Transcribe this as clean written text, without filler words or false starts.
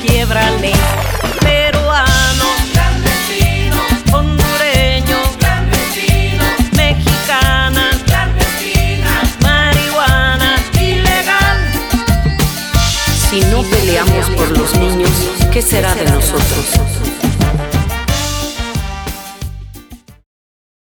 quiebrale. Peruanos, clandestinos, hondureños, clandestinos, mexicanas, clandestinas, marihuana ilegal. Si no peleamos por los niños, ¿qué será de nosotros?